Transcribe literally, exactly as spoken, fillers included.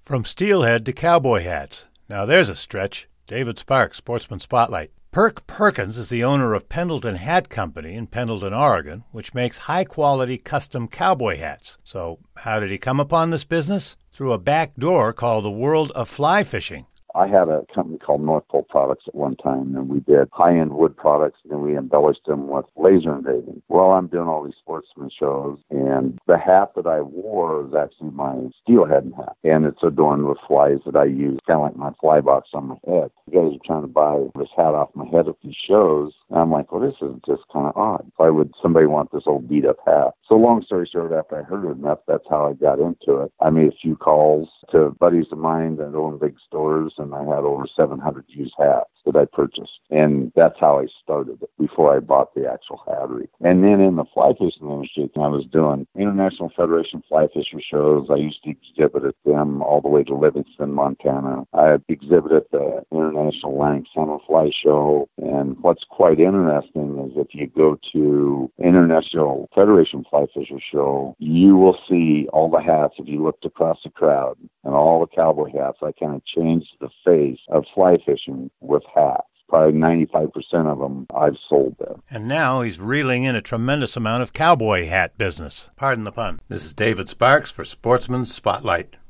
From steelhead to cowboy hats. Now there's a stretch. David Sparks, Sportsman Spotlight. Perk Perkins is the owner of Pendleton Hat Company in Pendleton, Oregon, which makes high-quality custom cowboy hats. So how did he come upon this business? Through a back door called the World of Fly Fishing. I had a company called North Pole Products at one time, and we did high-end wood products, and we embellished them with laser engraving. Well, I'm doing all these sportsman shows, and the hat that I wore is actually my steelhead hat, and it's adorned with flies that I use, kind of like my fly box on my head. You guys are trying to buy this hat off my head at these shows, and I'm like, well, this is just kind of odd. Why would somebody want this old beat-up hat? So long story short, after I heard it enough, that's how I got into it. I made a few calls to buddies of mine that own big stores, and I had over seven hundred used hats that I purchased. And that's how I started it before I bought the actual hattery. And then in the fly fishing industry, I was doing International Federation Fly Fisher shows. I used to exhibit at them all the way to Livingston, Montana. I exhibited at the International Atlantic Summer Fly Show. And what's quite interesting is if you go to International Federation Fly Fisher Show, you will see all the hats. If you looked across the crowd and all the cowboy hats, I kind of changed the face of fly fishing with hats. Probably ninety-five percent of them I've sold there. And now he's reeling in a tremendous amount of cowboy hat business. Pardon the pun. This is David Sparks for Sportsman Spotlight.